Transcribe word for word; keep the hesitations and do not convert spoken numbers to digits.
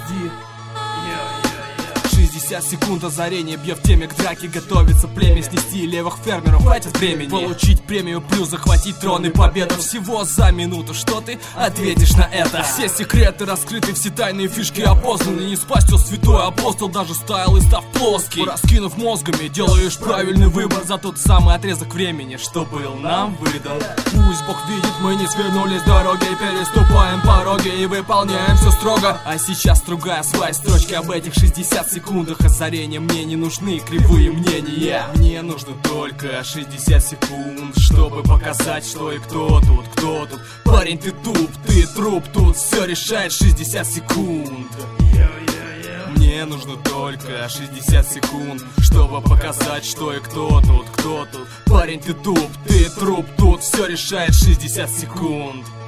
ди. шестьдесят секунд озарения, бьет в теме к драке. Готовится племя снести левых фермеров, хватит времени получить премию, плюс захватить трон и победу. Всего за минуту, что ты ответишь на это? Все секреты раскрыты, все тайные фишки опознаны. Не спастил святой апостол, даже стайл и став плоский. Раскинув мозгами, делаешь правильный выбор за тот самый отрезок времени, что был нам выдан. Пусть Бог видит, мы не свернули с дороги, переступаем пороги и выполняем все строго. А сейчас другая своя строчки об этих шестидесяти секундах озарения. Мне не нужны кривые мнения, мне нужно только шестьдесят секунд, чтобы показать, что и кто тут, кто тут. Парень, ты туп, ты труп, тут все решает шестьдесят секунд. Мне нужно только шестьдесят секунд, чтобы показать, что и кто тут, кто тут. Парень, ты туп, ты труп, тут все решает шестьдесят секунд.